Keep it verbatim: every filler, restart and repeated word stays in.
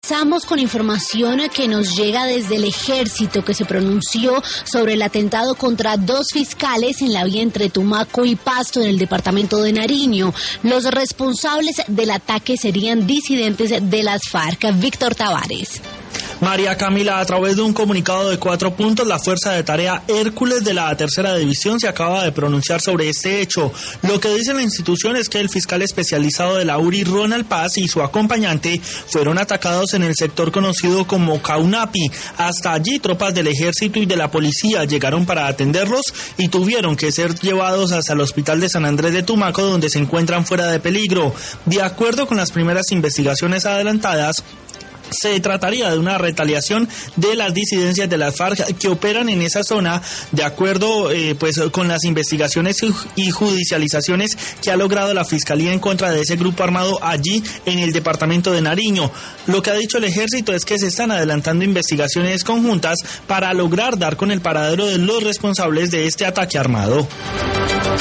Comenzamos con información que nos llega desde el Ejército, que se pronunció sobre el atentado contra dos fiscales en la vía entre Tumaco y Pasto en el departamento de Nariño. Los responsables del ataque serían disidentes de las FARC. Víctor Tavares. María Camila, a través de un comunicado de cuatro puntos, la Fuerza de Tarea Hércules de la Tercera División se acaba de pronunciar sobre este hecho. Lo que dice la institución es que el fiscal especializado de la U R I, Ronald Paz, y su acompañante fueron atacados en el sector conocido como Caunapi. Hasta allí, tropas del Ejército y de la Policía llegaron para atenderlos y tuvieron que ser llevados hasta el Hospital de San Andrés de Tumaco, donde se encuentran fuera de peligro. De acuerdo con las primeras investigaciones adelantadas, se trataría de una retaliación de las disidencias de las FARC que operan en esa zona, de acuerdo eh, pues con las investigaciones y judicializaciones que ha logrado la Fiscalía en contra de ese grupo armado allí en el departamento de Nariño. Lo que ha dicho el Ejército es que se están adelantando investigaciones conjuntas para lograr dar con el paradero de los responsables de este ataque armado.